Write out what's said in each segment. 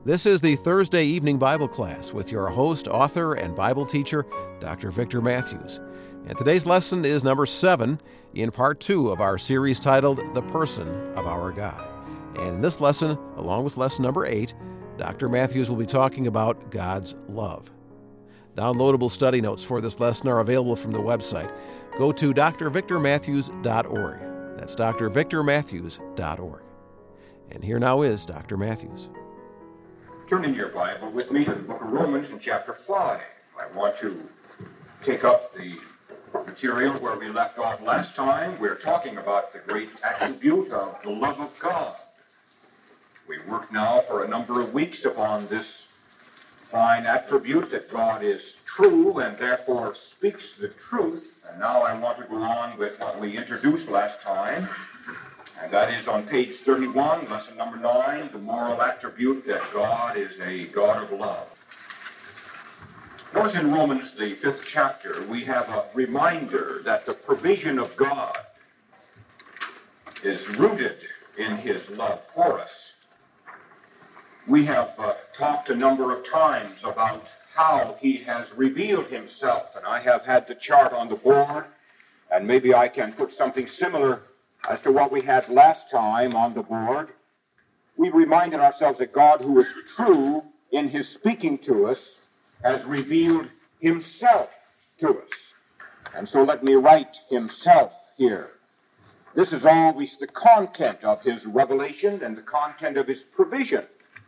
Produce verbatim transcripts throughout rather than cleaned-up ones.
This is the Thursday evening Bible class with your host, author, and Bible teacher, Doctor Victor Matthews. And today's lesson is number seven in part two of our series titled The Person of Our God. And in this lesson, along with lesson number eight, Doctor Matthews will be talking about God's love. Downloadable study notes for this lesson are available from the website. Go to d r victor matthews dot org. That's d r victor matthews dot org. And here now is Doctor Matthews. Turn in your Bible with me to the book of Romans in chapter five. I want to take up the material where we left off last time. We're talking about the great attribute of the love of God. We work now for a number of weeks upon this fine attribute that God is true and therefore speaks the truth. And now I want to go on with what we introduced last time. And that is on page thirty-one, lesson number nine, the moral attribute that God is a God of love. Of course, in Romans, the fifth chapter, we have a reminder that the provision of God is rooted in his love for us. We have uh, talked a number of times about how he has revealed himself, and I have had the chart on the board, and maybe I can put something similar as to what we had last time on the board. We reminded ourselves that God, who is true in his speaking to us, has revealed himself to us. And so let me write himself here. This is always the content of his revelation and the content of his provision.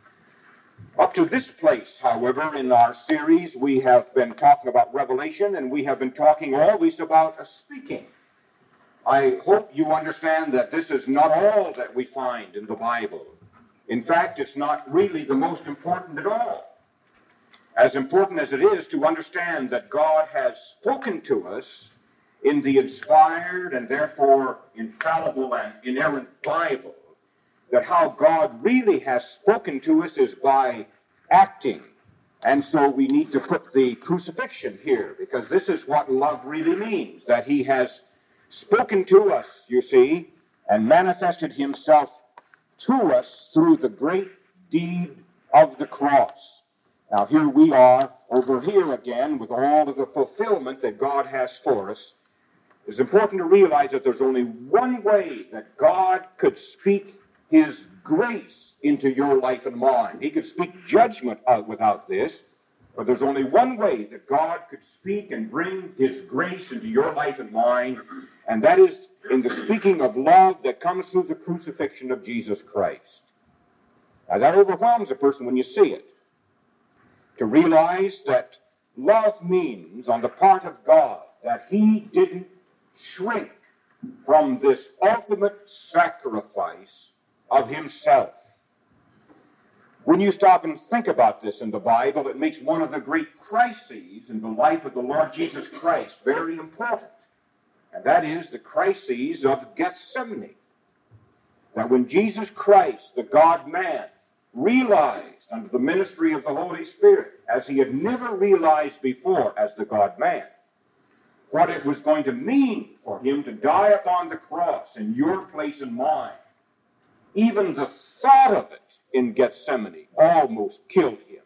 Up to this place, however, in our series, we have been talking about revelation, and we have been talking always about a speaking. I hope you understand that this is not all that we find in the Bible. In fact, it's not really the most important at all. As important as it is to understand that God has spoken to us in the inspired and therefore infallible and inerrant Bible, that how God really has spoken to us is by acting. And so we need to put the crucifixion here, because this is what love really means, that he has spoken to us, you see, and manifested himself to us through the great deed of the cross. Now here we are over here again with all of the fulfillment that God has for us. It's important to realize that there's only one way that God could speak his grace into your life and mine. He could speak judgment out without this, but there's only one way that God could speak and bring his grace into your life and mine, and that is in the speaking of love that comes through the crucifixion of Jesus Christ. Now that overwhelms a person when you see it. To realize that love means, on the part of God, that he didn't shrink from this ultimate sacrifice of himself. When you stop and think about this in the Bible, it makes one of the great crises in the life of the Lord Jesus Christ very important. And that is the crises of Gethsemane. That when Jesus Christ, the God-man, realized under the ministry of the Holy Spirit, as he had never realized before as the God-man, what it was going to mean for him to die upon the cross in your place and mine, even the thought of it in Gethsemane almost killed him.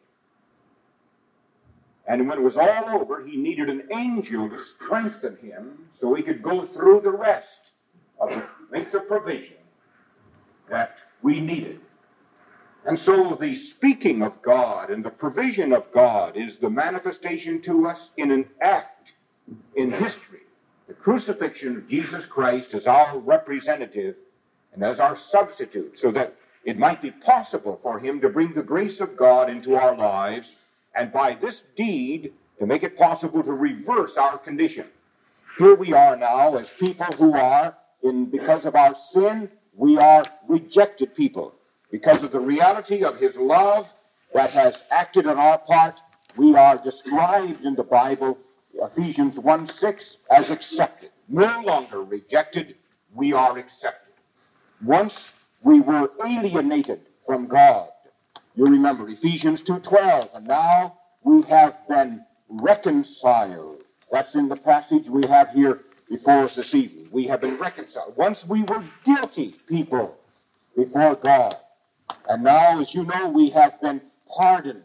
And when it was all over, he needed an angel to strengthen him so he could go through the rest of the, make the provision that we needed. And so the speaking of God and the provision of God is the manifestation to us in an act in history. The crucifixion of Jesus Christ as our representative and as our substitute, so that it might be possible for him to bring the grace of God into our lives, and by this deed to make it possible to reverse our condition. Here we are now as people who are, in because of our sin, we are rejected people. Because of the reality of his love that has acted on our part, we are described in the Bible, Ephesians one six, as accepted. No longer rejected, we are accepted. Once we were alienated from God. You remember Ephesians two twelve, and now we have been reconciled. That's in the passage we have here before us this evening. We have been reconciled. Once we were guilty people before God. And now, as you know, we have been pardoned.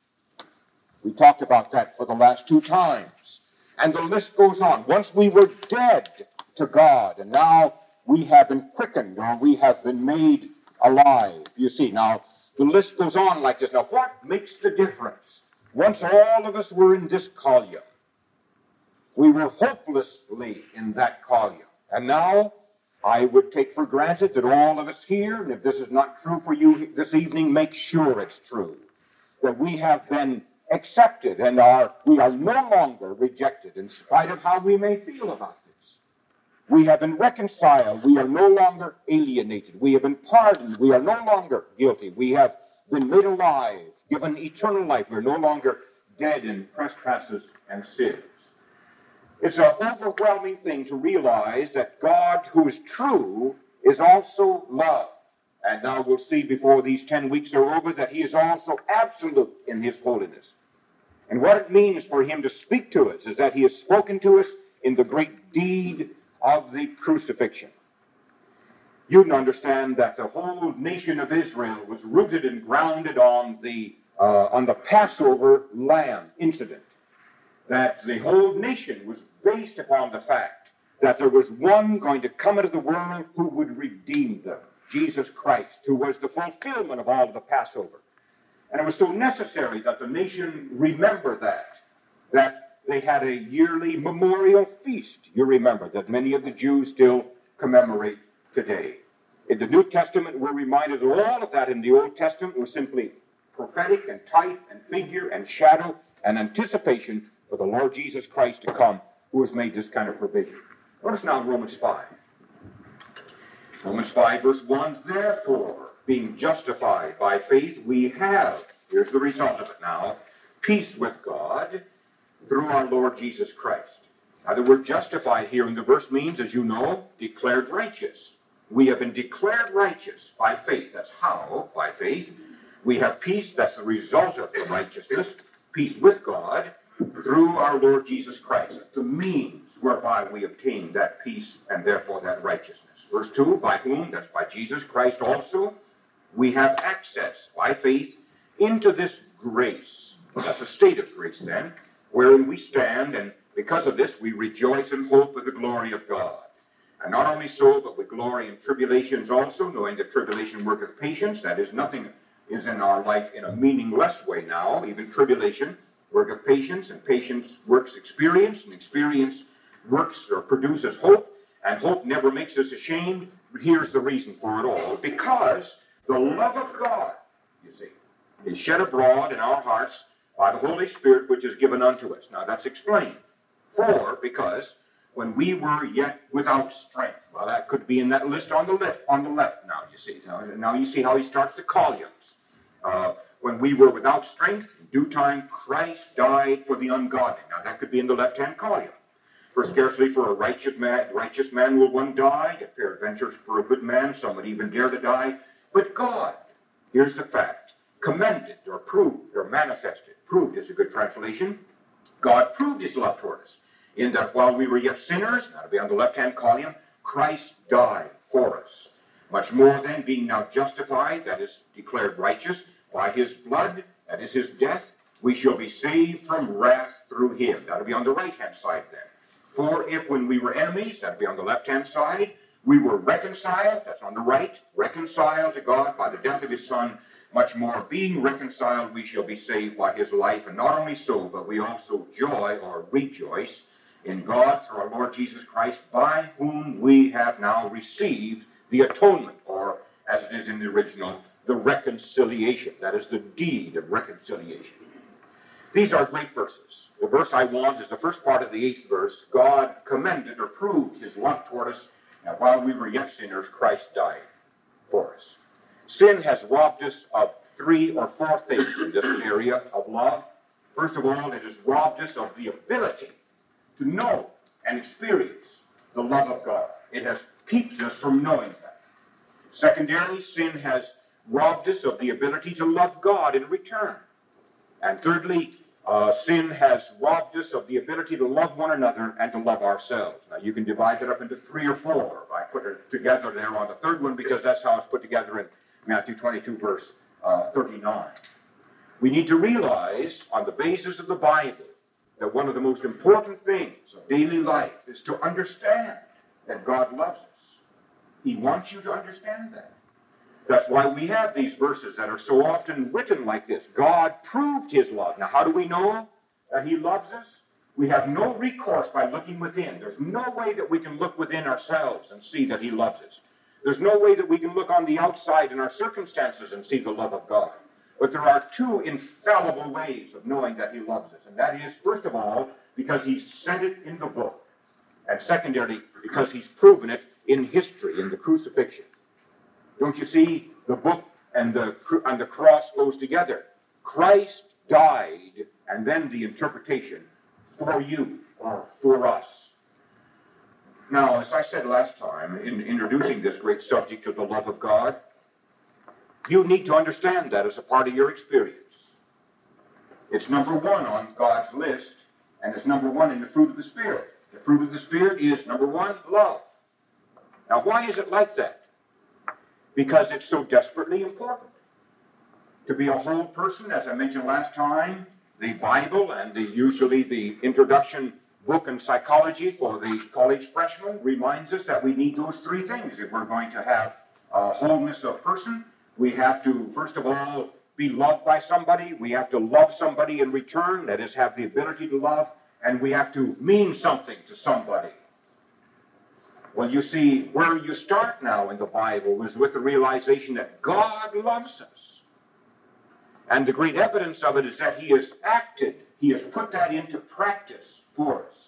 We talked about that for the last two times. And the list goes on. Once we were dead to God, and now we have been quickened, or we have been made alive. You see, now, the list goes on like this. Now, what makes the difference? Once all of us were in this column, we were hopelessly in that column. And now, I would take for granted that all of us here, and if this is not true for you this evening, make sure it's true, that we have been accepted and are we are no longer rejected in spite of how we may feel about this. We have been reconciled. We are no longer alienated. We have been pardoned. We are no longer guilty. We have been made alive, given eternal life. We're no longer dead in trespasses and sins. It's an overwhelming thing to realize that God, who is true, is also love. And now we'll see before these ten weeks are over that he is also absolute in his holiness. And what it means for him to speak to us is that he has spoken to us in the great deed of the crucifixion. You can understand that the whole nation of Israel was rooted and grounded on the, uh, on the Passover lamb incident. That the whole nation was based upon the fact that there was one going to come into the world who would redeem them, Jesus Christ, who was the fulfillment of all of the Passover. And it was so necessary that the nation remember that, that they had a yearly memorial feast, you remember, that many of the Jews still commemorate today. In the New Testament, we're reminded that all of that in the Old Testament was simply prophetic and type and figure and shadow and anticipation for the Lord Jesus Christ to come, who has made this kind of provision. Notice now Romans five. Romans five, verse one, therefore, being justified by faith, we have, here's the result of it now, peace with God through our Lord Jesus Christ. Now, the word justified here in the verse means, as you know, declared righteous. We have been declared righteous by faith. That's how, by faith. We have peace, that's the result of the righteousness, peace with God, through our Lord Jesus Christ, the means whereby we obtain that peace and therefore that righteousness. Verse two, by whom, that's by Jesus Christ also, we have access by faith into this grace. That's a state of grace then, wherein we stand, and because of this we rejoice in hope of the glory of God. And not only so, but we glory in tribulations also, knowing that tribulation worketh patience. That is, nothing is in our life in a meaningless way now. Even tribulation worketh patience, and patience works experience, and experience works or produces hope, and hope never makes us ashamed. But here's the reason for it all. Because the love of God, you see, is shed abroad in our hearts by the Holy Spirit which is given unto us. Now that's explained. For, because when we were yet without strength. Well, that could be in that list on the left, on the left now, you see. Now, now you see how he starts the columns. Uh, when we were without strength, in due time Christ died for the ungodly. Now that could be in the left-hand column. For scarcely for a righteous man, righteous man will one die, yet peradventure for a good man some would even dare to die. But God, here's the fact, commended or proved or manifested, proved is a good translation, God proved his love toward us, in that while we were yet sinners, that'll be on the left-hand column, Christ died for us. Much more then, being now justified, that is declared righteous, by his blood, that is his death, we shall be saved from wrath through him. That'll be on the right-hand side then. For if when we were enemies, that'll be on the left-hand side, we were reconciled, that's on the right, reconciled to God by the death of his Son, much more, being reconciled, we shall be saved by his life. And not only so, but we also joy or rejoice in God through our Lord Jesus Christ, by whom we have now received the atonement, or as it is in the original, the reconciliation. That is the deed of reconciliation. These are great verses. The verse I want is the first part of the eighth verse. God commended or proved his love toward us, and while we were yet sinners, Christ died for us. Sin has robbed us of three or four things in this area of love. First of all, it has robbed us of the ability to know and experience the love of God. It has keeps us from knowing that. Secondarily, sin has robbed us of the ability to love God in return. And thirdly, uh, sin has robbed us of the ability to love one another and to love ourselves. Now, you can divide it up into three or four. I put it together there on the third one because that's how it's put together in Matthew twenty-two, verse uh, thirty-nine. We need to realize, on the basis of the Bible, that one of the most important things of daily life is to understand that God loves us. He wants you to understand that. That's why we have these verses that are so often written like this. God proved his love. Now, how do we know that he loves us? We have no recourse by looking within. There's no way that we can look within ourselves and see that he loves us. There's no way that we can look on the outside in our circumstances and see the love of God. But there are two infallible ways of knowing that he loves us. And that is, first of all, because he said it in the book. And secondarily, because he's proven it in history, in the crucifixion. Don't you see, the book and the, and the cross goes together. Christ died, and then the interpretation, for you, or for us. Now, as I said last time, in introducing this great subject of the love of God, you need to understand that as a part of your experience. It's number one on God's list, and it's number one in the fruit of the Spirit. The fruit of the Spirit is, number one, love. Now, why is it like that? Because it's so desperately important. To be a whole person, as I mentioned last time, the Bible and the, usually the introduction book in psychology for the college freshman reminds us that we need those three things. If we're going to have a wholeness of person, we have to, first of all, be loved by somebody. We have to love somebody in return, that is, have the ability to love, and we have to mean something to somebody. Well, you see, where you start now in the Bible is with the realization that God loves us. And the great evidence of it is that he has acted, he has put that into practice for us.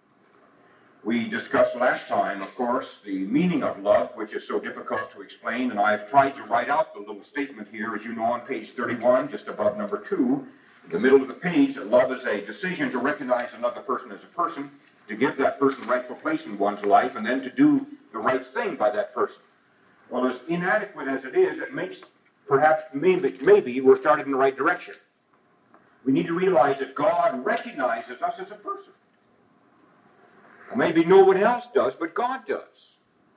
We discussed last time, of course, the meaning of love, which is so difficult to explain, and I've tried to write out the little statement here, as you know, on page thirty-one, just above number two, in the middle of the page, that love is a decision to recognize another person as a person, to give that person rightful place in one's life, and then to do the right thing by that person. Well, as inadequate as it is, it makes, perhaps, maybe, maybe we're starting in the right direction. We need to realize that God recognizes us as a person. Well, maybe no one else does, but God does.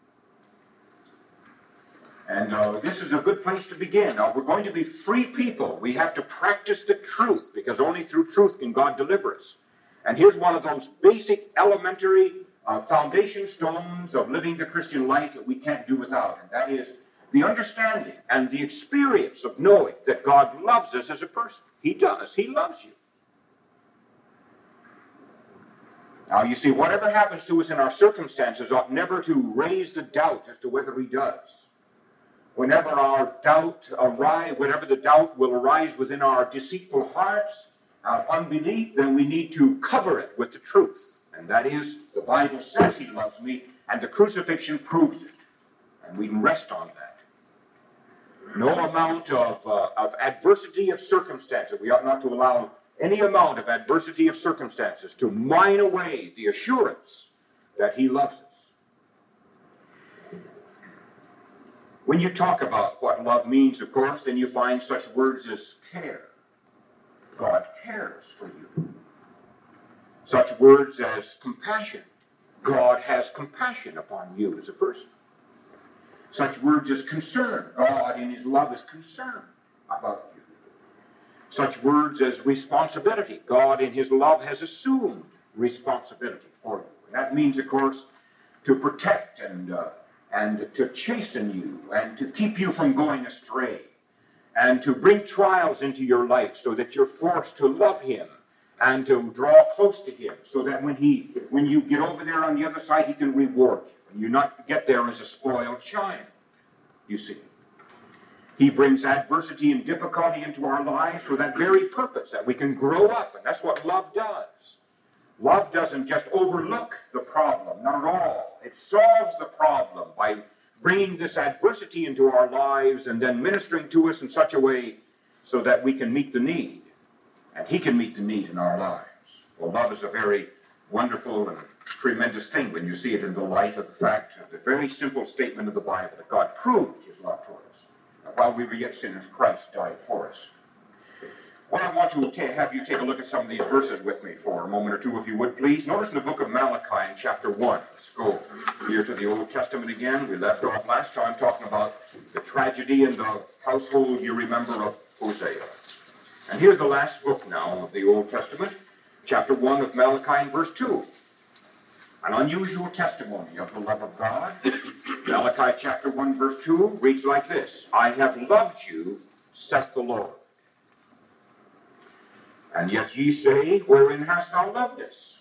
And uh, this is a good place to begin. Now, we're going to be free people. We have to practice the truth, because only through truth can God deliver us. And here's one of those basic, elementary uh, foundation stones of living the Christian life that we can't do without, and that is the understanding and the experience of knowing that God loves us as a person. He does. He loves you. Now, you see, whatever happens to us in our circumstances ought never to raise the doubt as to whether he does. Whenever our doubt arise, whenever the doubt will arise within our deceitful hearts, our unbelief, then we need to cover it with the truth. And that is, the Bible says he loves me, and the crucifixion proves it. And we can rest on that. No amount of, uh, of adversity of circumstances, we ought not to allow any amount of adversity of circumstances to mine away the assurance that he loves us. When you talk about what love means, of course, then you find such words as care. God cares for you. Such words as compassion. God has compassion upon you as a person. Such words as concern. God in his love is concerned about you. Such words as responsibility. God in his love has assumed responsibility for you. And that means, of course, to protect and, uh, and to chasten you and to keep you from going astray, and to bring trials into your life so that you're forced to love him and to draw close to him, so that when he, when you get over there on the other side, he can reward you. And you not get there as a spoiled child, you see. He brings adversity and difficulty into our lives for that very purpose, that we can grow up, and that's what love does. Love doesn't just overlook the problem, not at all. It solves the problem by bringing this adversity into our lives and then ministering to us in such a way so that we can meet the need, and he can meet the need in our lives. Well, love is a very wonderful and tremendous thing when you see it in the light of the fact of the very simple statement of the Bible that God proved his love toward us. That while we were yet sinners, Christ died for us. Well, I want to ta- have you take a look at some of these verses with me for a moment or two, if you would, please. Notice in the book of Malachi in chapter one. Let's go here to the Old Testament again. We left off last time talking about the tragedy in the household, you remember, of Hosea. And here's the last book now of the Old Testament, chapter one of Malachi and verse two. An unusual testimony of the love of God. Malachi chapter one verse two reads like this: I have loved you, saith the Lord. And yet ye say, wherein hast thou loved us?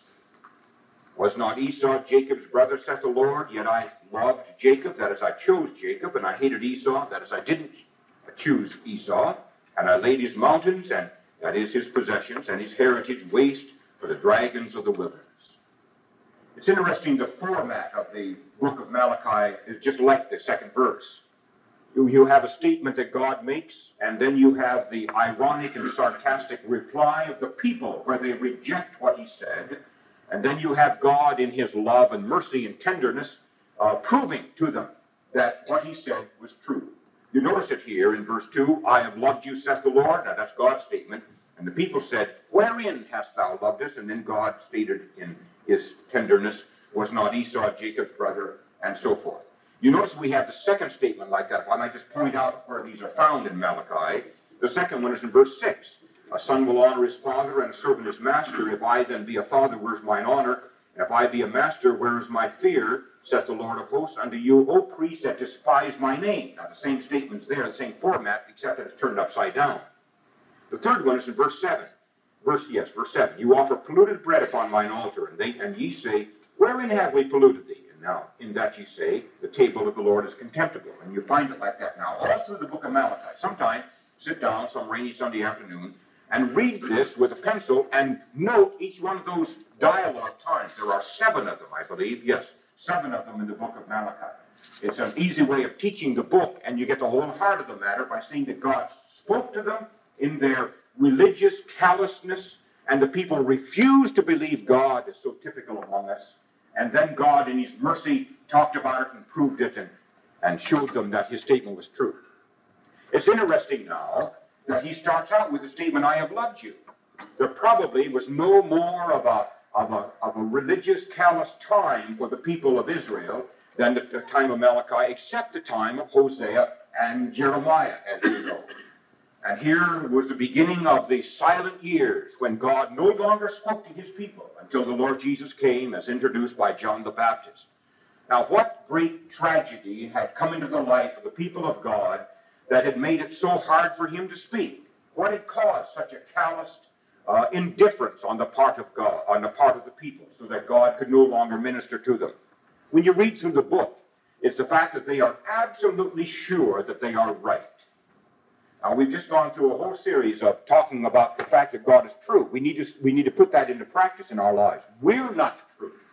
Was not Esau Jacob's brother, saith the Lord? Yet I loved Jacob, that is, I chose Jacob, and I hated Esau, that is, I didn't choose Esau. And I laid his mountains, and that is his possessions, and his heritage waste for the dragons of the wilderness. It's interesting, the format of the book of Malachi is just like the second verse. You, you have a statement that God makes, and then you have the ironic and sarcastic reply of the people where they reject what he said, and then you have God in his love and mercy and tenderness uh, proving to them that what he said was true. You notice it here in verse two, I have loved you, saith the Lord. Now that's God's statement. And the people said, wherein hast thou loved us? And then God stated in his tenderness, was not Esau Jacob's brother, and so forth. You notice we have the second statement like that. If I might just point out where these are found in Malachi. The second one is in verse six. A son will honor his father, and a servant his master. If I then be a father, where's mine honor? And if I be a master, where is my fear? Saith the Lord of hosts, unto you, O priests, that despise my name. Now the same statement's there, the same format, except that it's turned upside down. The third one is in verse seven. Verse, yes, verse seven. You offer polluted bread upon mine altar, and, they, and ye say, wherein have we polluted thee? And now, in that ye say, the table of the Lord is contemptible. And you find it like that now, all through the book of Malachi. Sometime, sit down some rainy Sunday afternoon, and read this with a pencil, and note each one of those dialogue times. There are seven of them, I believe, yes. Seven of them in the book of Malachi. It's an easy way of teaching the book, and you get the whole heart of the matter by seeing that God spoke to them in their religious callousness, and the people refused to believe God, is so typical among us. And then God, in his mercy, talked about it and proved it and, and showed them that his statement was true. It's interesting now that he starts out with the statement, I have loved you. There probably was no more of a Of a, of a religious, callous time for the people of Israel than the, the time of Malachi, except the time of Hosea and Jeremiah, as you know. And here was the beginning of the silent years when God no longer spoke to his people until the Lord Jesus came as introduced by John the Baptist. Now, what great tragedy had come into the life of the people of God that had made it so hard for him to speak? What had caused such a calloused Uh, indifference on the part of God, on the part of the people, so that God could no longer minister to them? When you read through the book, it's the fact that they are absolutely sure that they are right. Now, we've just gone through a whole series of talking about the fact that God is true. We need to, we need to put that into practice in our lives. We're not the truth.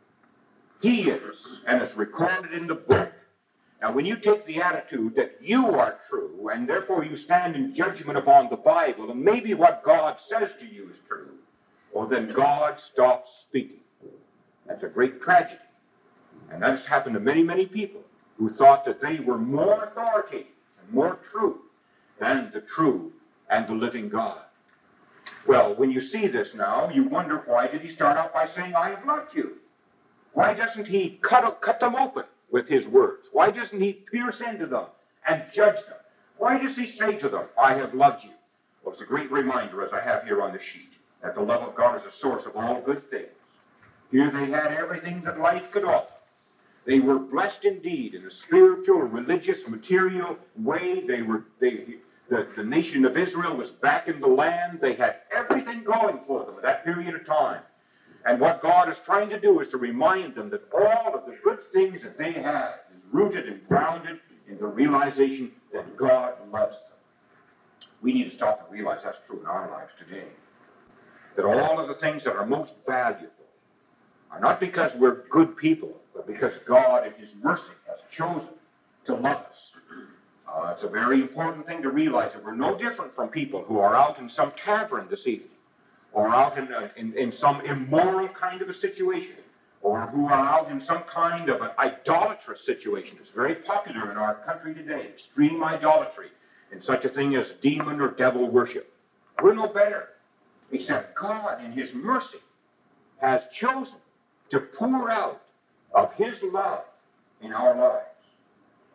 He is, and it's recorded in the book. Now, when you take the attitude that you are true, and therefore you stand in judgment upon the Bible, and maybe what God says to you is true, well, then God stops speaking. That's a great tragedy. And that has happened to many, many people who thought that they were more authoritative and more true than the true and the living God. Well, when you see this now, you wonder, why did he start out by saying, I have loved you? Why doesn't he cut, cut them open with his words? Why doesn't he pierce into them and judge them? Why does he say to them, I have loved you? Well, it's a great reminder, as I have here on the sheet, that the love of God is a source of all good things. Here they had everything that life could offer. They were blessed indeed in a spiritual, religious, material way. They were, they, the, the nation of Israel was back in the land. They had everything going for them at that period of time. And what God is trying to do is to remind them that all of the good things that they have is rooted and grounded in the realization that God loves them. We need to stop and realize that's true in our lives today. That all of the things that are most valuable are not because we're good people, but because God in his mercy has chosen to love us. Uh, it's a very important thing to realize that we're no different from people who are out in some tavern this evening, or out in, a, in, in some immoral kind of a situation, or who are out in some kind of an idolatrous situation. It's very popular in our country today, extreme idolatry, in such a thing as demon or devil worship. We're no better, except God in his mercy has chosen to pour out of his love in our lives.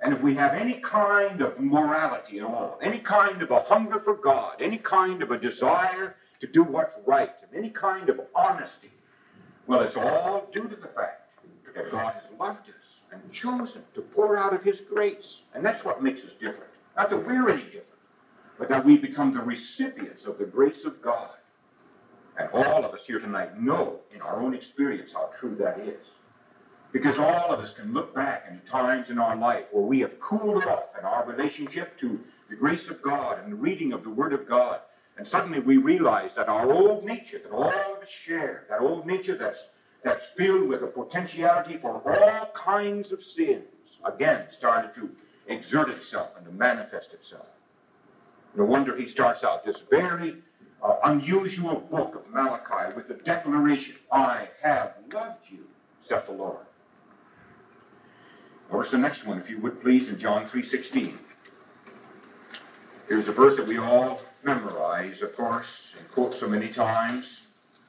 And if we have any kind of morality at all, any kind of a hunger for God, any kind of a desire to do what's right, and any kind of honesty, well, it's all due to the fact that God has loved us and chosen to pour out of his grace. And that's what makes us different. Not that we're any different, but that we become the recipients of the grace of God. And all of us here tonight know in our own experience how true that is. Because all of us can look back into times in our life where we have cooled off in our relationship to the grace of God and the reading of the Word of God. And suddenly we realize that our old nature, that all of us share, that old nature that's, that's filled with a potentiality for all kinds of sins, again started to exert itself and to manifest itself. No wonder he starts out this very uh, unusual book of Malachi with the declaration, I have loved you, saith the Lord. Notice the next one, if you would please, in John three sixteen. Here's a verse that we all memorize, of course, and quote so many times.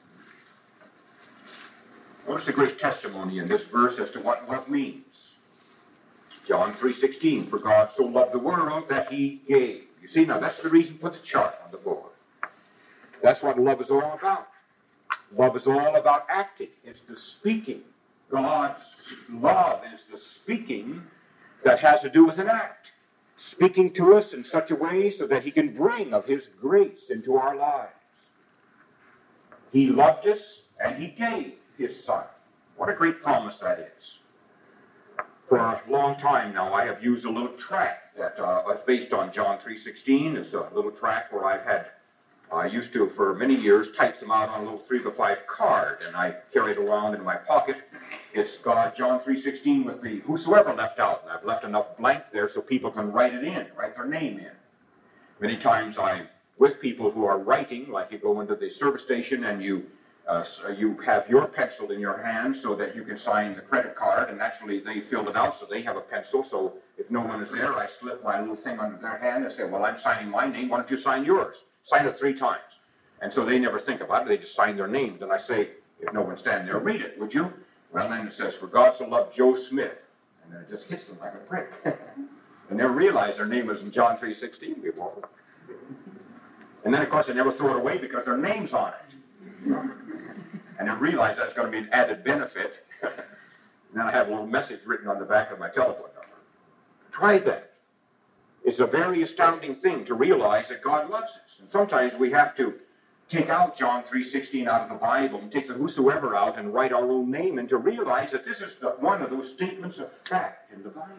Notice the great testimony in this verse as to what love means. John three sixteen, for God so loved the world that he gave. You see, now that's the reason for the chart on the board. That's what love is all about. Love is all about acting. It's the speaking. God's love is the speaking that has to do with an act. Speaking to us in such a way so that he can bring of his grace into our lives. He loved us and he gave his Son. What a great promise that is. For a long time now, I have used a little tract that uh, was based on John three sixteen. It's a little tract where I've had, I used to, for many years, type them out on a little three by five card, and I carry it around in my pocket. It's got John three sixteen with the whosoever left out, and I've left enough blank there so people can write it in, write their name in. Many times I'm with people who are writing, like you go into the service station and you uh, you have your pencil in your hand so that you can sign the credit card, and actually they filled it out so they have a pencil, so if no one is there, I slip my little thing under their hand and say, well, I'm signing my name, why don't you sign yours? Sign it three times. And so they never think about it, they just sign their names, and I say, if no one's standing there, read it, would you? Well, then it says, for God so loved Joe Smith. And then it just hits them like a prick. They never realize their name was in John three sixteen before. And then, of course, they never throw it away because their name's on it. And they realize that's going to be an added benefit. And then I have a little message written on the back of my telephone number. Try that. It's a very astounding thing to realize that God loves us. And sometimes we have to take out John three sixteen out of the Bible and take the whosoever out and write our own name in to realize that this is the, one of those statements of fact in the Bible.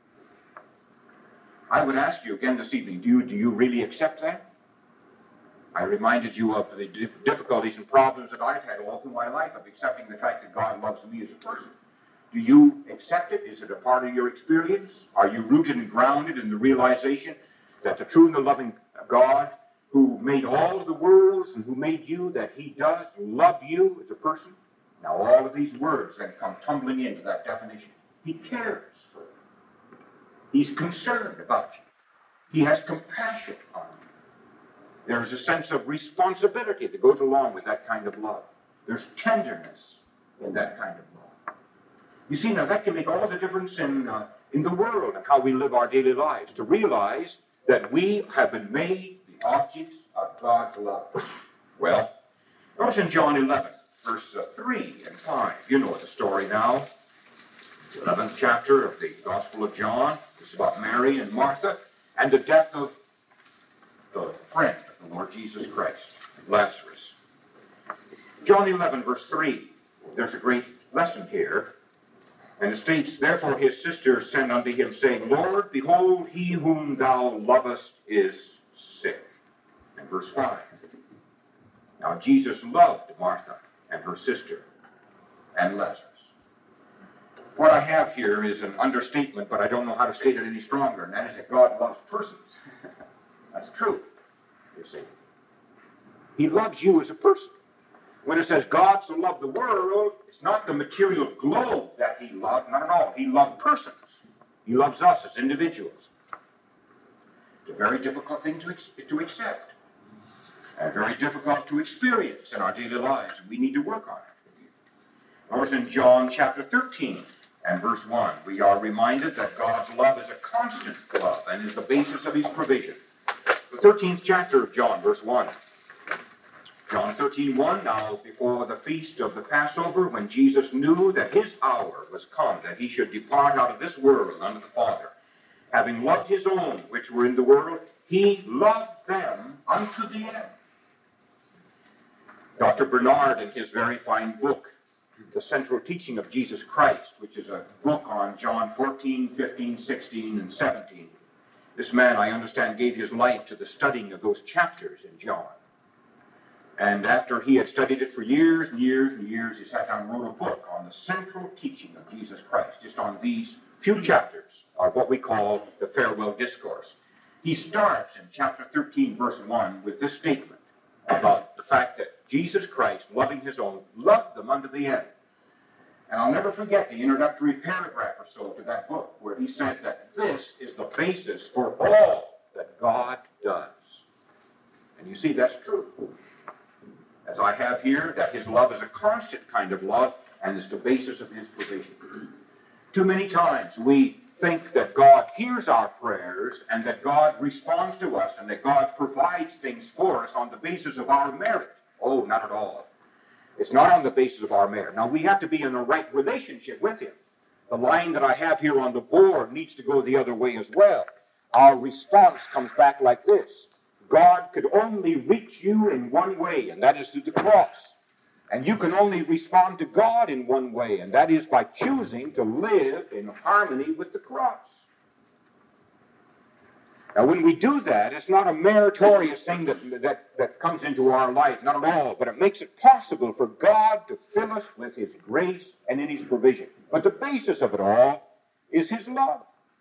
I would ask you again this evening, do you, do you really accept that? I reminded you of the dif- difficulties and problems that I've had all through my life of accepting the fact that God loves me as a person. Do you accept it? Is it a part of your experience? Are you rooted and grounded in the realization that the true and the loving God who made all of the worlds and who made you, that he does love you as a person? Now all of these words then come tumbling into that definition. He cares for you. He's concerned about you. He has compassion on you. There is a sense of responsibility that goes along with that kind of love. There's tenderness in that kind of love. You see, now that can make all the difference in, uh, in the world and how we live our daily lives, to realize that we have been made the objects of God's love. Well, notice in John eleven, verse uh, three and five. You know the story now. The eleventh chapter of the Gospel of John. It's about Mary and Martha and the death of the friend of the Lord Jesus Christ, Lazarus. John eleven, verse three. There's a great lesson here. And it states, therefore his sister sent unto him, saying, Lord, behold, he whom thou lovest is sick. And verse five. Now Jesus loved Martha and her sister and Lazarus. What I have here is an understatement, but I don't know how to state it any stronger, and that is that God loves persons. That's true, you see. He loves you as a person. When it says God so loved the world, it's not the material globe that he loved, not at all. He loved persons. He loves us as individuals. It's a very difficult thing to, ex- to accept, and very difficult to experience in our daily lives. We need to work on it. Notice in John chapter thirteen, and verse one, we are reminded that God's love is a constant love and is the basis of his provision. The thirteenth chapter of John, verse one. John thirteen one, now before the feast of the Passover, when Jesus knew that his hour was come, that he should depart out of this world unto the Father, having loved his own which were in the world, he loved them unto the end. Doctor Bernard, in his very fine book, The Central Teaching of Jesus Christ, which is a book on John fourteen, fifteen, sixteen, and seventeen, this man, I understand, gave his life to the studying of those chapters in John. And after he had studied it for years and years and years, he sat down and wrote a book on the central teaching of Jesus Christ, just on these few chapters of what we call the farewell discourse. He starts in chapter thirteen, verse one, with this statement about the fact that Jesus Christ, loving his own, loved them unto the end. And I'll never forget the introductory paragraph or so to that book, where he said that this is the basis for all that God does. And you see, that's true. As I have here, that his love is a constant kind of love, and is the basis of his provision. Too many times we think that God hears our prayers, and that God responds to us, and that God provides things for us on the basis of our merit. Oh, not at all. It's not on the basis of our merit. Now, we have to be in a right relationship with him. The line that I have here on the board needs to go the other way as well. Our response comes back like this. God could only reach you in one way, and that is through the cross. And you can only respond to God in one way, and that is by choosing to live in harmony with the cross. Now, when we do that, it's not a meritorious thing that, that, that comes into our life, not at all, but it makes it possible for God to fill us with his grace and in his provision. But the basis of it all is his love.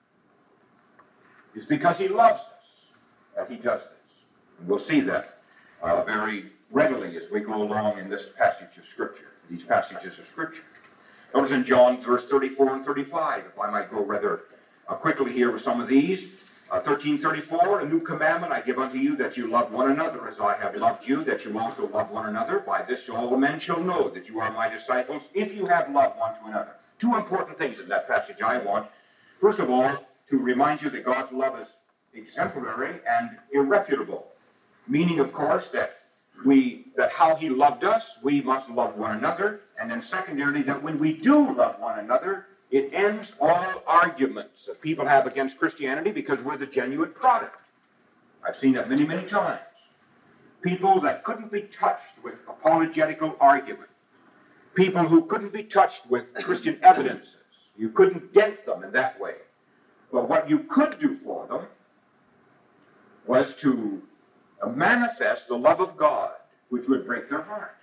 It's because he loves us that he does this. And we'll see that uh, very readily as we go along in this passage of Scripture, these passages of Scripture. Notice in John verse thirty-four and thirty-five, if I might go rather uh, quickly here with some of these. Uh, thirteen thirty-four, a new commandment I give unto you, that you love one another as I have loved you, that you also love one another. By this all men shall know that you are my disciples, if you have love one to another. Two important things in that passage I want. First of all, to remind you that God's love is exemplary and irrefutable. Meaning, of course, that we that how he loved us, we must love one another. And then secondarily, that when we do love one another, it ends all arguments that people have against Christianity because we're the genuine product. I've seen that many, many times. People that couldn't be touched with apologetical argument. People who couldn't be touched with Christian evidences. You couldn't dent them in that way. But what you could do for them was to manifest the love of God, which would break their heart.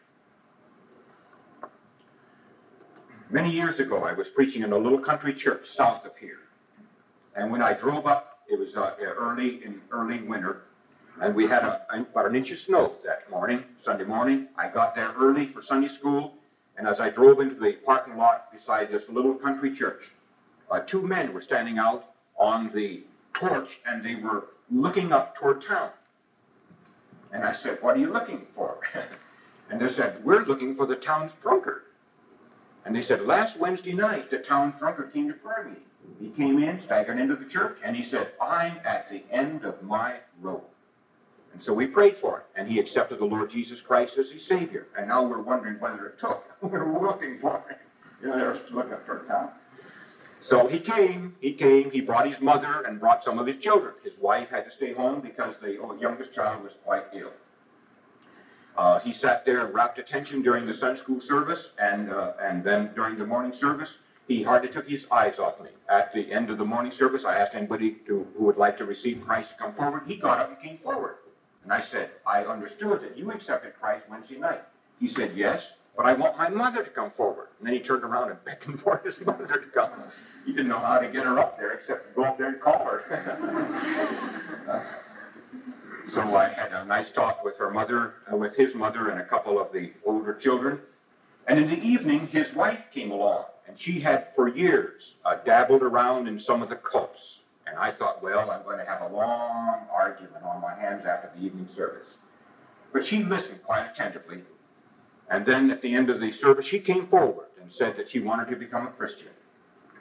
Many years ago, I was preaching in a little country church south of here. And when I drove up, it was uh, early in early winter, and we had a, about an inch of snow that morning, Sunday morning. I got there early for Sunday school, and as I drove into the parking lot beside this little country church, uh, two men were standing out on the porch, and they were looking up toward town. And I said, "What are you looking for?" And they said, "We're looking for the town's drunkard." And they said, "Last Wednesday night, the town's drunkard came to prayer meeting. He came in, staggered into the church, and he said, 'I'm at the end of my rope.'" And so we prayed for him, and he accepted the Lord Jesus Christ as his Savior. And now we're wondering whether it took. We're looking for him. You know, they were looking up toward town. So he came, he came, he brought his mother and brought some of his children. His wife had to stay home because the youngest child was quite ill. Uh, he sat there and wrapped attention during the Sunday school service, and uh, and then during the morning service, he hardly took his eyes off me. At the end of the morning service, I asked anybody to, who would like to receive Christ to come forward. He got up and came forward. And I said, "I understood that you accepted Christ Wednesday night." He said, "Yes, but I want my mother to come forward." And then he turned around and beckoned for his mother to come. He didn't know how to get her up there except to go up there and call her. uh, so I had a nice talk with her mother, uh, with his mother and a couple of the older children. And in the evening, his wife came along. And she had for years uh, dabbled around in some of the cults. And I thought, well, I'm going to have a long argument on my hands after the evening service. But she listened quite attentively. And then at the end of the service, she came forward and said that she wanted to become a Christian.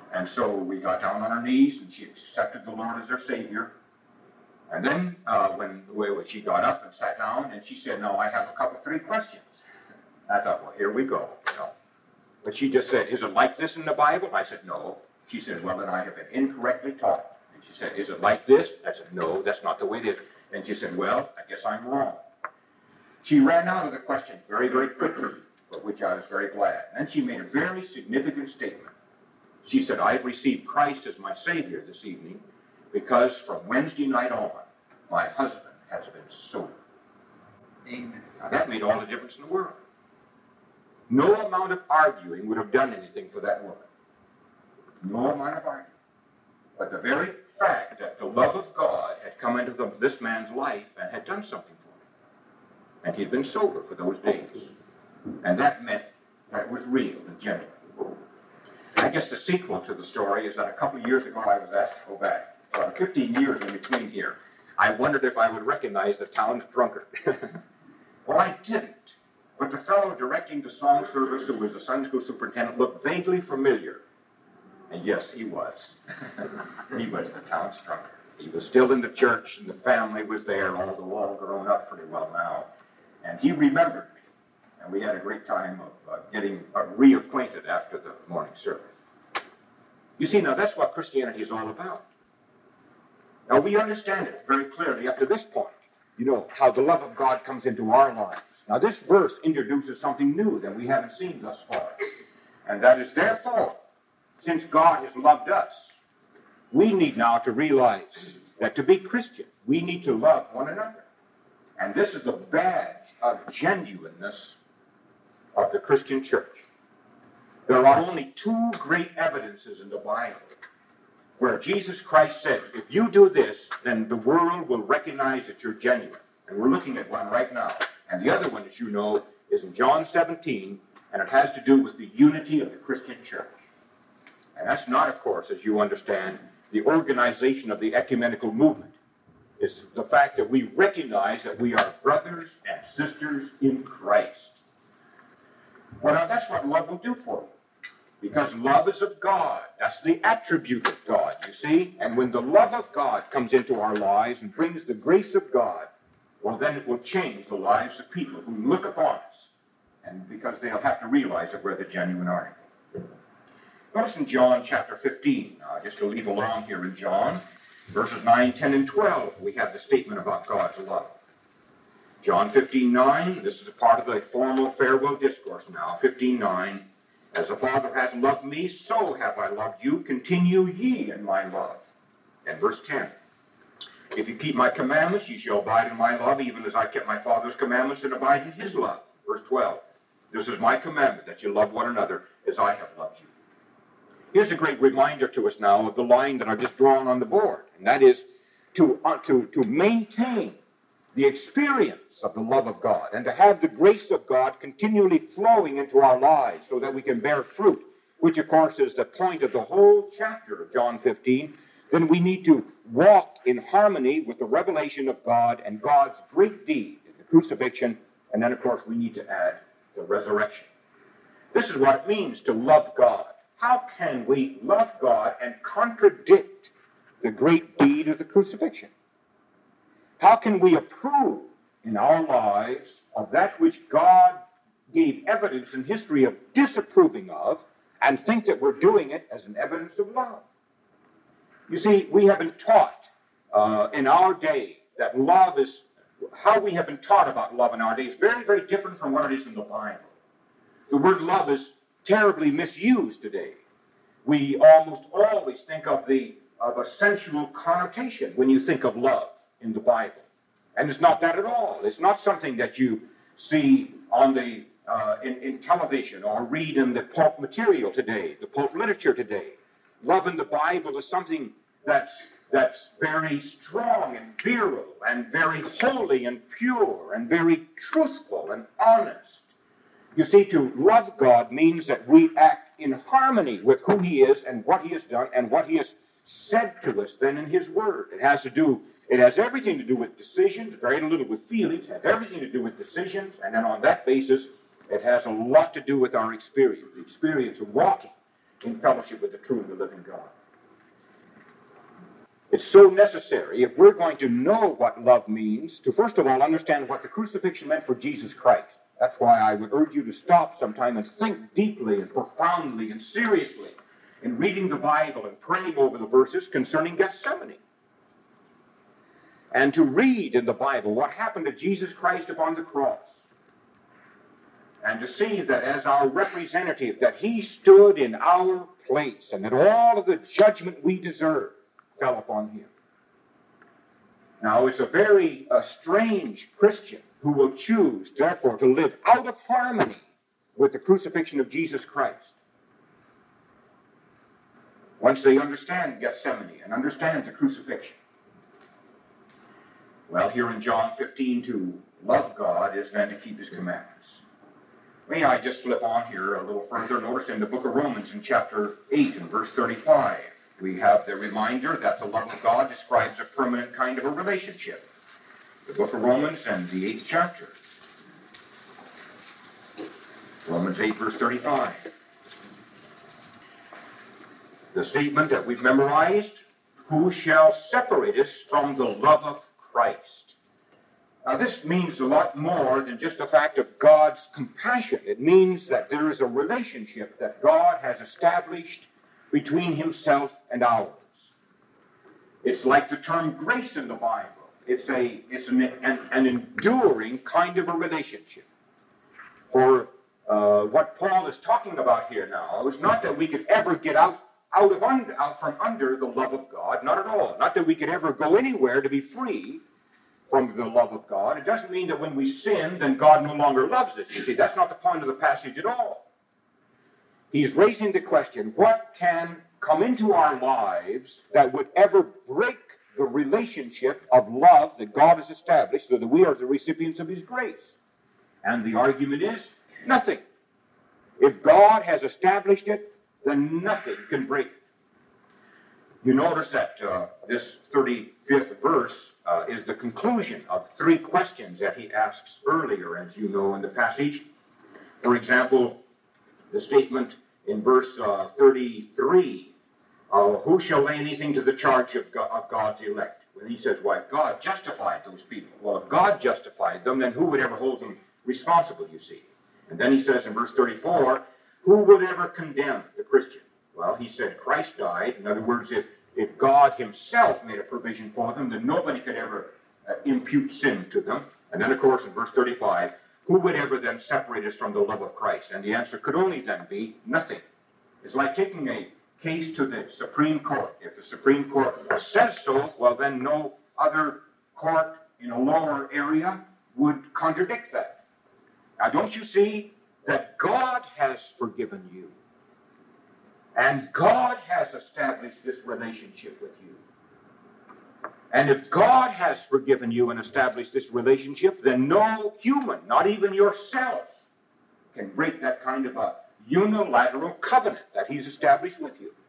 And so we got down on our knees, and she accepted the Lord as her Savior. And then uh, when, when she got up and sat down, and she said, "No, I have a couple, three questions." I thought, well, here we go. You know. But she just said, "Is it like this in the Bible?" I said, "No." She said, "Well, then I have been incorrectly taught." And she said, "Is it like this?" I said, "No, that's not the way it is." And she said, "Well, I guess I'm wrong." She ran out of the question very, very quickly, for which I was very glad. And then she made a very significant statement. She said, "I've received Christ as my Savior this evening because from Wednesday night on, my husband has been sober." Amen. Now, that made all the difference in the world. No amount of arguing would have done anything for that woman. No amount of arguing. But the very fact that the love of God had come into the, this man's life and had done something for him. And he'd been sober for those days. And that meant that it was real and genuine. I guess the sequel to the story is that a couple of years ago I was asked to go back. Uh, fifteen years in between here. I wondered if I would recognize the town's drunkard. Well, I didn't. But the fellow directing the song service, who was the Sunday school superintendent, looked vaguely familiar. And yes, he was. He was the town's drunkard. He was still in the church, and the family was there, although all grown up pretty well now. And he remembered me. And we had a great time of uh, getting uh, reacquainted after the morning service. You see, now that's what Christianity is all about. Now we understand it very clearly up to this point. You know, how the love of God comes into our lives. Now this verse introduces something new that we haven't seen thus far. And that is, therefore, since God has loved us, we need now to realize that to be Christian, we need to love one another. And this is the badge of genuineness of the Christian church. There are only two great evidences in the Bible where Jesus Christ said, if you do this, then the world will recognize that you're genuine. And we're looking at one right now. And the other one, as you know, is in John seventeen, and it has to do with the unity of the Christian church. And that's not, of course, as you understand, the organization of the ecumenical movement. It's the fact that we recognize that we are brothers and sisters in Christ. Well, now that's what love will do for you. Because love is of God. That's the attribute of God, you see. And when the love of God comes into our lives and brings the grace of God, well, then it will change the lives of people who look upon us. And because they'll have to realize that we're the genuine article. Notice in John chapter fifteen, uh, just to leave along here in John, verses nine, ten, and twelve, we have the statement about God's love. John fifteen, nine, this is a part of the formal farewell discourse now, fifteen, nine. As the Father hath loved me, so have I loved you. Continue ye in my love. And verse ten. If you keep my commandments, ye shall abide in my love, even as I kept my Father's commandments and abide in his love. Verse twelve. This is my commandment, that you love one another as I have loved you. Here's a great reminder to us now of the line that I've just drawn on the board. And that is to, uh, to, to maintain the experience of the love of God, and to have the grace of God continually flowing into our lives so that we can bear fruit, which of course is the point of the whole chapter of John fifteen, then we need to walk in harmony with the revelation of God and God's great deed in the crucifixion, and then of course we need to add the resurrection. This is what it means to love God. How can we love God and contradict the great deed of the crucifixion? How can we approve in our lives of that which God gave evidence in history of disapproving of, and think that we're doing it as an evidence of love? You see, we have been taught uh, in our day that love is, how we have been taught about love in our day is very, very different from what it is in the Bible. The word love is terribly misused today. We almost always think of the of a sensual connotation when you think of love in the Bible. And it's not that at all. It's not something that you see on the uh, in, in television or read in the pulp material today, the pulp literature today. Love in the Bible is something that's that's very strong and virile and very holy and pure and very truthful and honest. You see, to love God means that we act in harmony with who he is and what he has done and what he has said to us then in his word. It has to do, it has everything to do with decisions, very little with feelings, it has everything to do with decisions, and then on that basis, it has a lot to do with our experience, the experience of walking in fellowship with the true and the living God. It's so necessary, if we're going to know what love means, to first of all understand what the crucifixion meant for Jesus Christ. That's why I would urge you to stop sometime and think deeply and profoundly and seriously in reading the Bible and praying over the verses concerning Gethsemane. And to read in the Bible what happened to Jesus Christ upon the cross. And to see that as our representative, that he stood in our place, and that all of the judgment we deserve fell upon him. Now, it's a very uh, strange Christian who will choose, therefore, to live out of harmony with the crucifixion of Jesus Christ. Once they understand Gethsemane and understand the crucifixion. Well, here in John fifteen, to love God is then to keep his commandments. May I just slip on here a little further? Notice in the book of Romans in chapter eight and verse thirty-five, we have the reminder that the love of God describes a permanent kind of a relationship. The book of Romans and the eighth chapter. Romans eight, verse thirty-five. The statement that we've memorized, who shall separate us from the love of Christ? Now, this means a lot more than just the fact of God's compassion. It means that there is a relationship that God has established between himself and ours. It's like the term grace in the Bible. It's a it's an, an, an enduring kind of a relationship. For uh, what Paul is talking about here now is not that we could ever get out out of under, out from under the love of God, not at all. Not that we could ever go anywhere to be free from the love of God. It doesn't mean that when we sin, then God no longer loves us. You see, that's not the point of the passage at all. He's raising the question, what can come into our lives that would ever break the relationship of love that God has established so that we are the recipients of his grace? And the argument is, nothing. If God has established it, then nothing can break it. You notice that uh, this thirty-fifth verse uh, is the conclusion of three questions that he asks earlier, as you know in the passage. For example, the statement in verse uh, thirty-three, uh, who shall lay anything to the charge of, God, of God's elect? When he says, why, if God justified those people. Well, if God justified them, then who would ever hold them responsible, you see? And then he says in verse thirty-four, who would ever condemn the Christian? Well, he said Christ died. In other words, if, if God himself made a provision for them, then nobody could ever uh, impute sin to them. And then, of course, in verse thirty-five, who would ever then separate us from the love of Christ? And the answer could only then be nothing. It's like taking a case to the Supreme Court. If the Supreme Court says so, well, then no other court in a lower area would contradict that. Now, don't you see that God has forgiven you? And God has established this relationship with you. And if God has forgiven you and established this relationship, then no human, not even yourself, can break that kind of a unilateral covenant that he's established with you.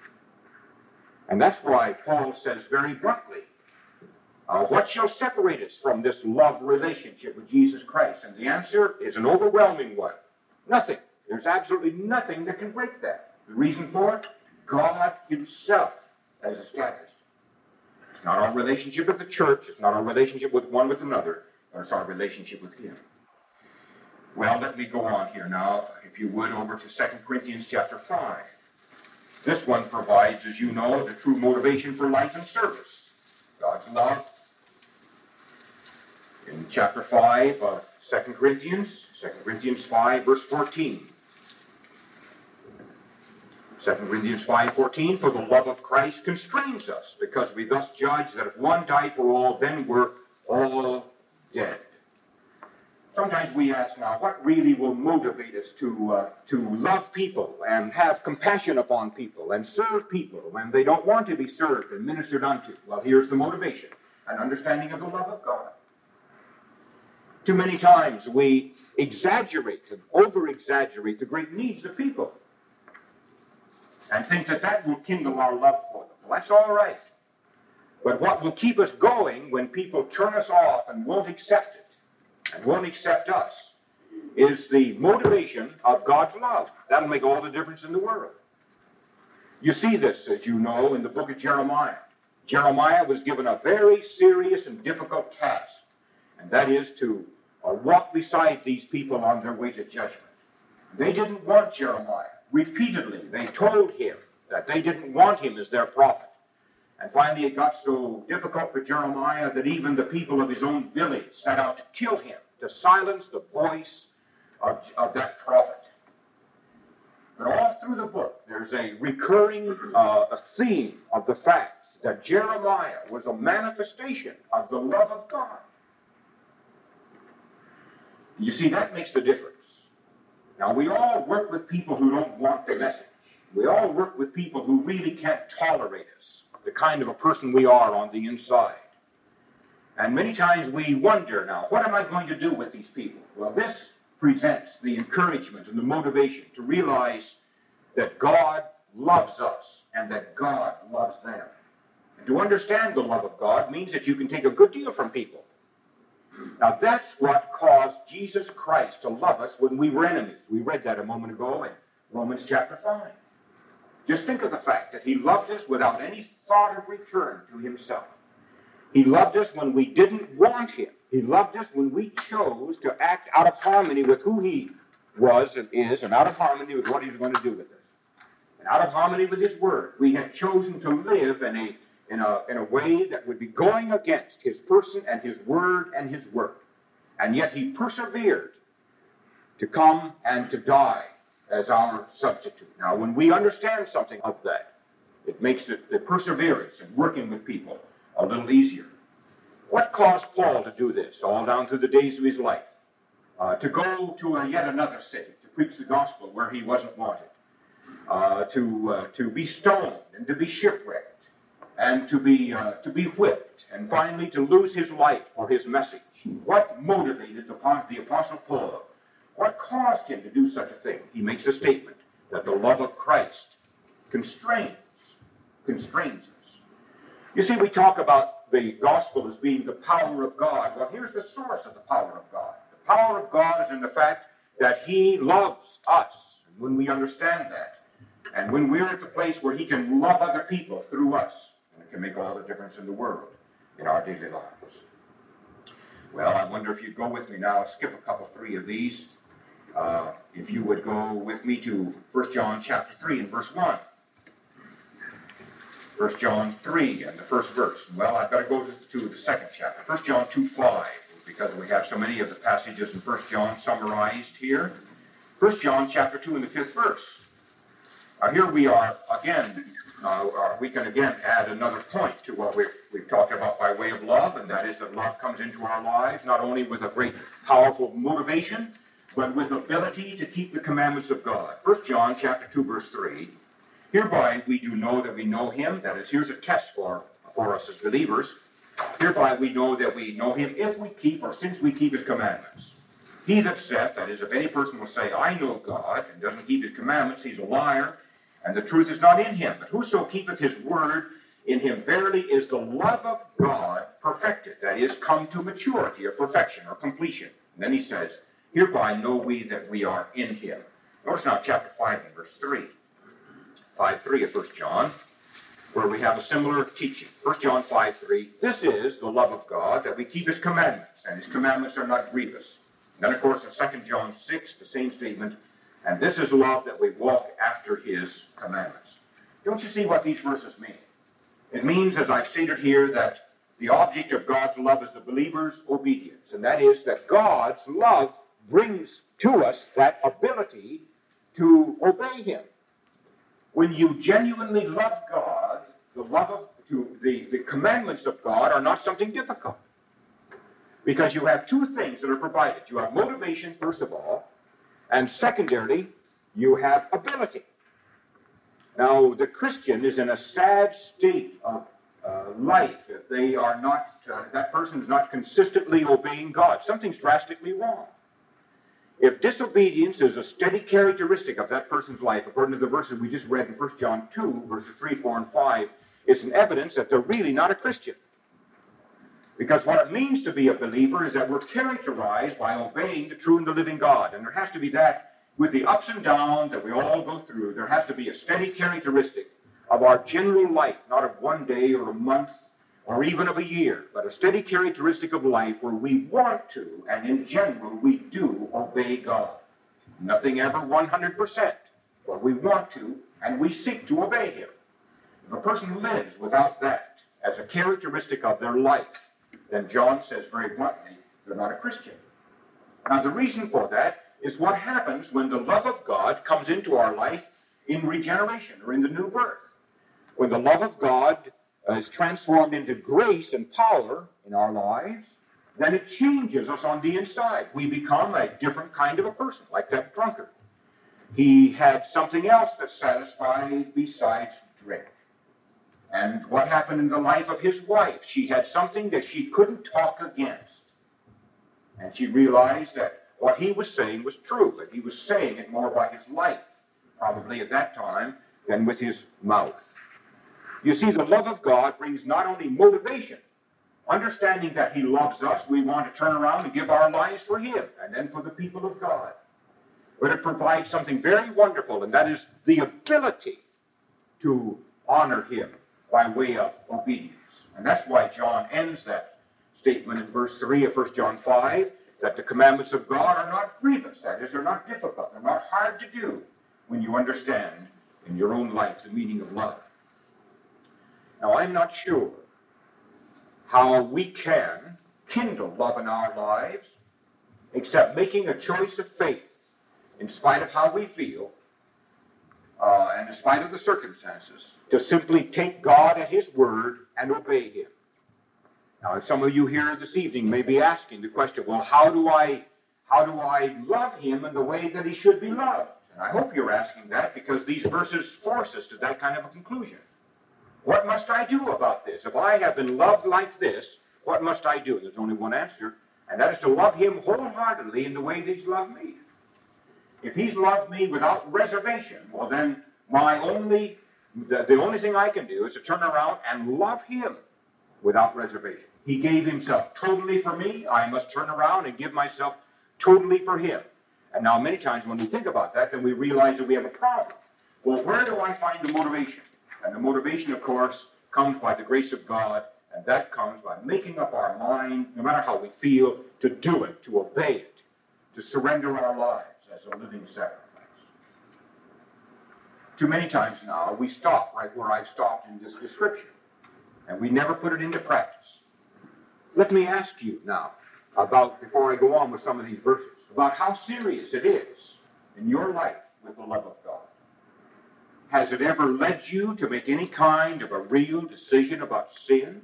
And that's why Paul says very bluntly, uh, what shall separate us from this love relationship with Jesus Christ? And the answer is an overwhelming one. Nothing. There's absolutely nothing that can break that. The reason for it? God himself has established. It's not our relationship with the church. It's not our relationship with one with another. But it's our relationship with him. Well, let me go on here now, if you would, over to Second Corinthians chapter five. This one provides, as you know, the true motivation for life and service. God's love. In chapter five of Second Corinthians, Second Corinthians five, verse fourteen. Second Corinthians five fourteen, for the love of Christ constrains us, because we thus judge that if one died for all, then we're all dead. Sometimes we ask now, what really will motivate us to, uh, to love people and have compassion upon people and serve people when they don't want to be served and ministered unto? Well, here's the motivation, an understanding of the love of God. Too many times we exaggerate and over-exaggerate the great needs of people and think that that will kindle our love for them. Well, that's all right. But what will keep us going when people turn us off and won't accept it and won't accept us is the motivation of God's love. That'll make all the difference in the world. You see this, as you know, in the book of Jeremiah. Jeremiah was given a very serious and difficult task, and that is to uh, walk beside these people on their way to judgment. They didn't want Jeremiah. Repeatedly, they told him that they didn't want him as their prophet. And finally, it got so difficult for Jeremiah that even the people of his own village set out to kill him, to silence the voice of, of that prophet. But all through the book, there's a recurring uh, a theme of the fact that Jeremiah was a manifestation of the love of God. You see, that makes the difference. Now, we all work with people who don't want the message. We all work with people who really can't tolerate us, the kind of a person we are on the inside. And many times we wonder, now, what am I going to do with these people? Well, this presents the encouragement and the motivation to realize that God loves us and that God loves them. And to understand the love of God means that you can take a good deal from people. Now, that's what caused Jesus Christ to love us when we were enemies. We read that a moment ago in Romans chapter five. Just think of the fact that he loved us without any thought of return to himself. He loved us when we didn't want him. He loved us when we chose to act out of harmony with who he was and is, and out of harmony with what he was going to do with us. And out of harmony with his word. We had chosen to live in a In a, in a way that would be going against his person and his word and his work. And yet he persevered to come and to die as our substitute. Now, when we understand something of that, it makes it, the perseverance in working with people a little easier. What caused Paul to do this all down through the days of his life? Uh, to go to a, yet another city, to preach the gospel where he wasn't wanted. Uh, to, uh, to be stoned and to be shipwrecked. And to be uh, to be whipped, and finally to lose his life for his message. What motivated the, the Apostle Paul? What caused him to do such a thing? He makes a statement that the love of Christ constrains, constrains us. You see, we talk about the gospel as being the power of God. Well, here's the source of the power of God. The power of God is in the fact that he loves us. And when we understand that, and when we're at the place where he can love other people through us, it can make all the difference in the world in our daily lives. Well, I wonder if you'd go with me now, skip a couple, three of these. Uh, if you would go with me to First John chapter three and verse one. First John three and the first verse. Well, I've got to go to the second chapter. First John two five, because we have so many of the passages in First John summarized here. First John chapter two and the fifth verse. Now, here we are again. Uh, we can again add another point to what we've, we've talked about by way of love, and that is that love comes into our lives not only with a great powerful motivation, but with ability to keep the commandments of God. First John chapter two, verse three. Hereby we do know that we know him. That is, here's a test for, for us as believers. Hereby we know that we know him if we keep, or since we keep his commandments. He that saith, that is, if any person will say, I know God, and doesn't keep his commandments, he's a liar, and the truth is not in him. But whoso keepeth his word, in him verily is the love of God perfected. That is, come to maturity or perfection or completion. And then he says, hereby know we that we are in him. Notice now chapter five and verse three. five three of First John, where we have a similar teaching. First John five three. This is the love of God, that we keep his commandments, and his commandments are not grievous. And then, of course, in Second John six, the same statement. And this is love, that we walk after his commandments. Don't you see what these verses mean? It means, as I've stated here, that the object of God's love is the believer's obedience. And that is that God's love brings to us that ability to obey him. When you genuinely love God, the love of to, the, the commandments of God are not something difficult. Because you have two things that are provided. You have motivation, first of all, and secondarily, you have ability. Now, the Christian is in a sad state of uh, life if they are not, uh, that person is not consistently obeying God. Something's drastically wrong. If disobedience is a steady characteristic of that person's life, according to the verses we just read in First John two, verses three, four, and five, it's an evidence that they're really not a Christian. Because what it means to be a believer is that we're characterized by obeying the true and the living God. And there has to be that with the ups and downs that we all go through. There has to be a steady characteristic of our general life, not of one day or a month or even of a year, but a steady characteristic of life where we want to, and in general we do, obey God. Nothing ever one hundred percent, but we want to, and we seek to obey Him. If a person lives without that as a characteristic of their life, then John says very bluntly, they're not a Christian. Now the reason for that is what happens when the love of God comes into our life in regeneration or in the new birth. When the love of God uh, is transformed into grace and power in our lives, then it changes us on the inside. We become a different kind of a person, like that drunkard. He had something else that satisfied besides drink. And what happened in the life of his wife? She had something that she couldn't talk against. And she realized that what he was saying was true, that he was saying it more by his life, probably at that time, than with his mouth. You see, the love of God brings not only motivation, understanding that He loves us, we want to turn around and give our lives for Him, and then for the people of God. But it provides something very wonderful, and that is the ability to honor Him by way of obedience. And that's why John ends that statement in verse three of First John five, that the commandments of God are not grievous, that is, they're not difficult, they're not hard to do when you understand in your own life the meaning of love. Now, I'm not sure how we can kindle love in our lives except making a choice of faith in spite of how we feel uh, and in spite of the circumstances, to simply take God at His word and obey Him. Now, some of you here this evening may be asking the question, well, how do I, how do I love Him in the way that He should be loved? And I hope you're asking that because these verses force us to that kind of a conclusion. What must I do about this? If I have been loved like this, what must I do? There's only one answer, and that is to love Him wholeheartedly in the way that He's loved me. If He's loved me without reservation, well then my only, the, the only thing I can do is to turn around and love Him without reservation. He gave Himself totally for me. I must turn around and give myself totally for Him. And now many times when we think about that, then we realize that we have a problem. Well, where do I find the motivation? And the motivation, of course, comes by the grace of God, and that comes by making up our mind, no matter how we feel, to do it, to obey it, to surrender our lives as a living sacrifice. Too many times now, we stop right where I've stopped in this description, and we never put it into practice. Let me ask you now about, before I go on with some of these verses, about how serious it is in your life with the love of God. Has it ever led you to make any kind of a real decision about sin?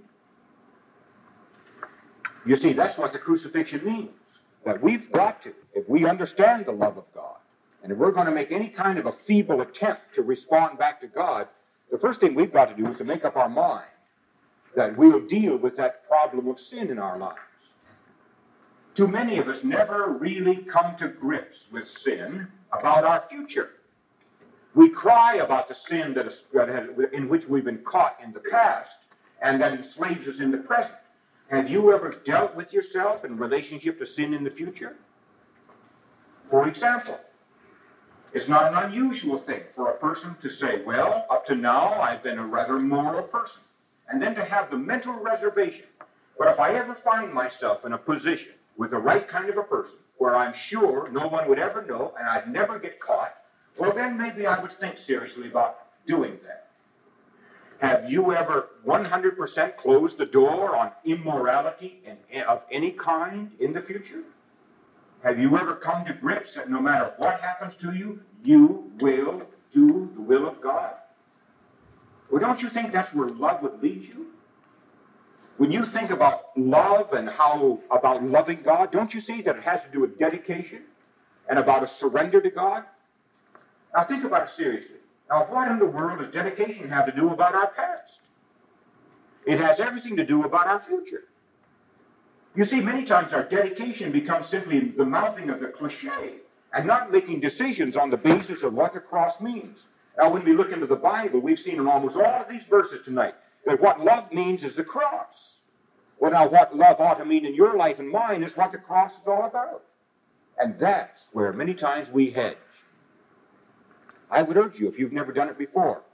You see, that's what the crucifixion means. That we've got to, if we understand the love of God, and if we're going to make any kind of a feeble attempt to respond back to God, the first thing we've got to do is to make up our mind that we'll deal with that problem of sin in our lives. Too many of us never really come to grips with sin about our future. We cry about the sin that is, that has, in which we've been caught in the past and that enslaves us in the present. Have you ever dealt with yourself in relationship to sin in the future? For example, it's not an unusual thing for a person to say, well, up to now I've been a rather moral person. And then to have the mental reservation. But if I ever find myself in a position with the right kind of a person where I'm sure no one would ever know and I'd never get caught, well, then maybe I would think seriously about doing that. Have you ever one hundred percent closed the door on immorality in, of any kind in the future? Have you ever come to grips that no matter what happens to you, you will do the will of God? Well, don't you think that's where love would lead you? When you think about love and how about loving God, don't you see that it has to do with dedication and about a surrender to God? Now think about it seriously. Now what in the world does dedication have to do about our past? It has everything to do about our future. You see, many times our dedication becomes simply the mouthing of the cliche and not making decisions on the basis of what the cross means. Now when we look into the Bible, we've seen in almost all of these verses tonight that what love means is the cross. Well, now what love ought to mean in your life and mine is what the cross is all about. And that's where many times we hedge. I would urge you, if you've never done it before,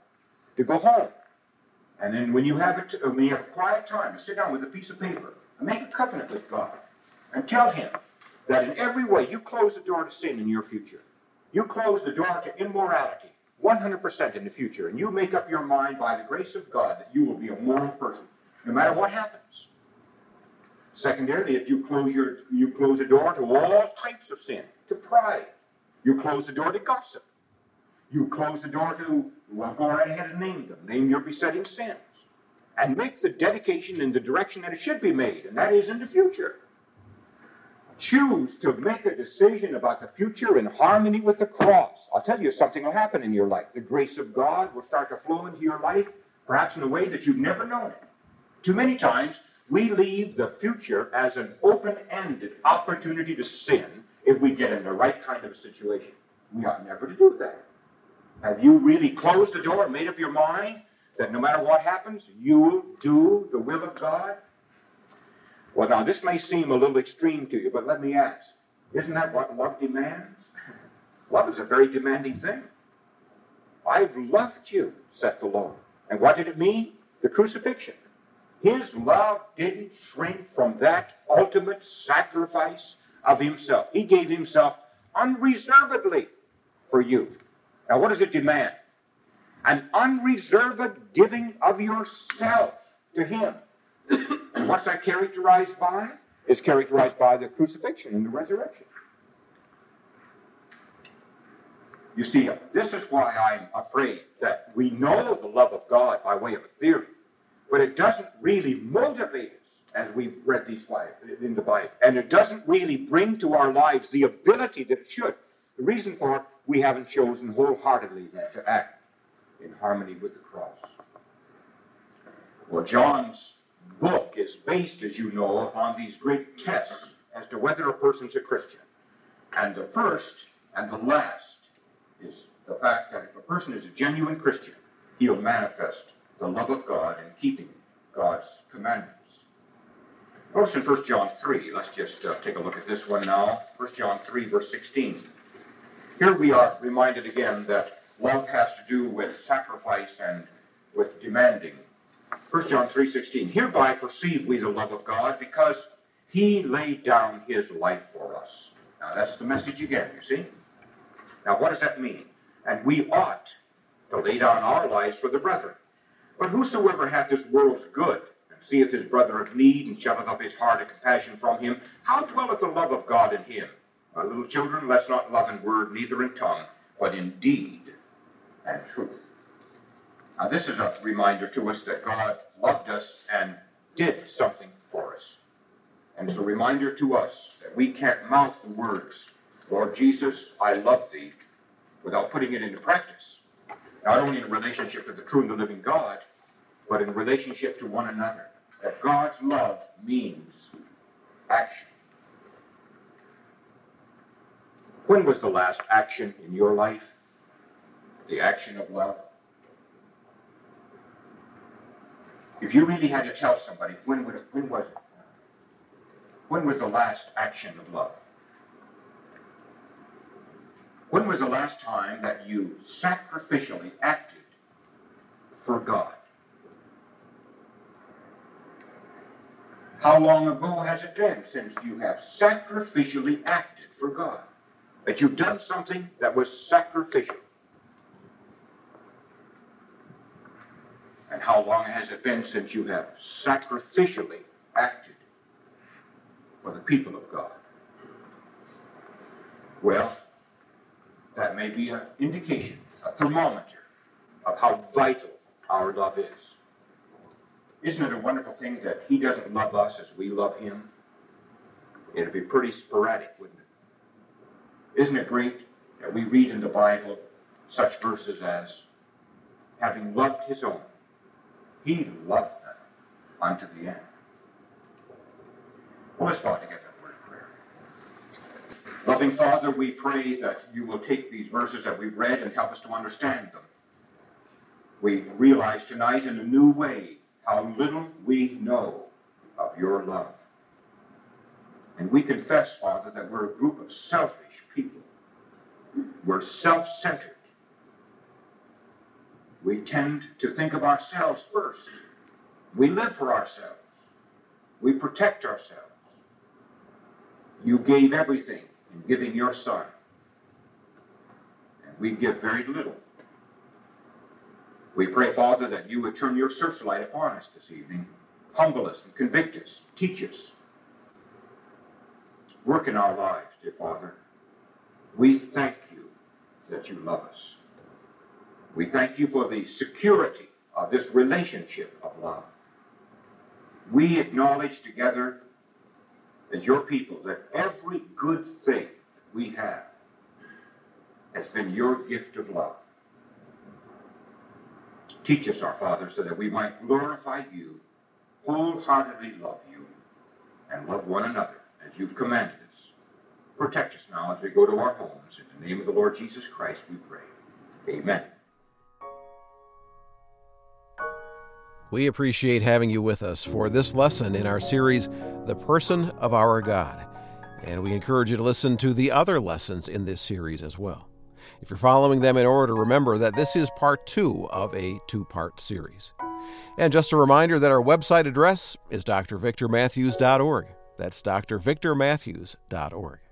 to go home. And then when you have it, when you have a quiet time, to sit down with a piece of paper and make a covenant with God and tell him that in every way you close the door to sin in your future. You close the door to immorality one hundred percent in the future, and you make up your mind by the grace of God that you will be a moral person, no matter what happens. Secondarily, if you close your you close the door to all types of sin, to pride, you close the door to gossip, you close the door to, well, go right ahead and name them, name your besetting sins, and make the dedication in the direction that it should be made, and that is in the future. Choose to make a decision about the future in harmony with the cross. I'll tell you, something will happen in your life. The grace of God will start to flow into your life, perhaps in a way that you've never known it. Too many times, we leave the future as an open-ended opportunity to sin if we get in the right kind of a situation. We ought never to do that. Have you really closed the door and made up your mind that no matter what happens, you'll do the will of God? Well, now, this may seem a little extreme to you, but let me ask, isn't that what love demands? Love is a very demanding thing. I've loved you, saith the Lord. And what did it mean? The crucifixion. His love didn't shrink from that ultimate sacrifice of himself. He gave himself unreservedly for you. Now, what does it demand? An unreserved giving of yourself to him. And what's that characterized by? It's characterized by the crucifixion and the resurrection. You see, this is why I'm afraid that we know the love of God by way of a theory, but it doesn't really motivate us as we've read these five in the Bible, and it doesn't really bring to our lives the ability that it should. The reason for it, we haven't chosen wholeheartedly then to act in harmony with the cross. Well, John's book is based, as you know, upon these great tests as to whether a person's a Christian. And the first and the last is the fact that if a person is a genuine Christian, he'll manifest the love of God in keeping God's commandments. Notice in First John three, let's just uh, take a look at this one now. First John three, verse sixteen. Here we are reminded again that love has to do with sacrifice and with demanding. First John three sixteen, hereby perceive we the love of God, because he laid down his life for us. Now that's the message again, you see. Now what does that mean? And we ought to lay down our lives for the brethren. But whosoever hath this world's good, and seeth his brother of need, and shutteth up his heart of compassion from him, how dwelleth the love of God in him? My little children, let's not love in word, neither in tongue, but in deed and truth. Now, this is a reminder to us that God loved us and did something for us. And it's a reminder to us that we can't mouth the words, Lord Jesus, I love thee, without putting it into practice. Not only in relationship to the true and the living God, but in relationship to one another. That God's love means action. When was the last action in your life? The action of love? If you really had to tell somebody, when, would it, when was it? When was the last action of love? When was the last time that you sacrificially acted for God? How long ago has it been since you have sacrificially acted for God? That you've done something that was sacrificial? And how long has it been since you have sacrificially acted for the people of God? Well, that may be an indication, a thermometer of how vital our love is. Isn't it a wonderful thing that he doesn't love us as we love him? It'd be pretty sporadic, wouldn't it? Isn't it great that we read in the Bible such verses as, having loved his own, he loved them unto the end. Well, let's bow together in a word of prayer. Loving Father, we pray that you will take these verses that we've read and help us to understand them. We realize tonight in a new way how little we know of your love. And we confess, Father, that we're a group of selfish people. We're self-centered. We tend to think of ourselves first. We live for ourselves. We protect ourselves. You gave everything in giving your Son, and we give very little. We pray, Father, that you would turn your searchlight upon us this evening, humble us and convict us, teach us. Work in our lives, dear Father. We thank you that you love us. We thank you for the security of this relationship of love. We acknowledge together as your people that every good thing that we have has been your gift of love. Teach us, our Father, so that we might glorify you, wholeheartedly love you, and love one another as you've commanded us. Protect us now as we go to our homes. In the name of the Lord Jesus Christ we pray. Amen. We appreciate having you with us for this lesson in our series, The Person of Our God. And we encourage you to listen to the other lessons in this series as well. If you're following them in order, remember that this is part two of a two-part series. And just a reminder that our website address is d r victor matthews dot org. That's d r victor matthews dot org.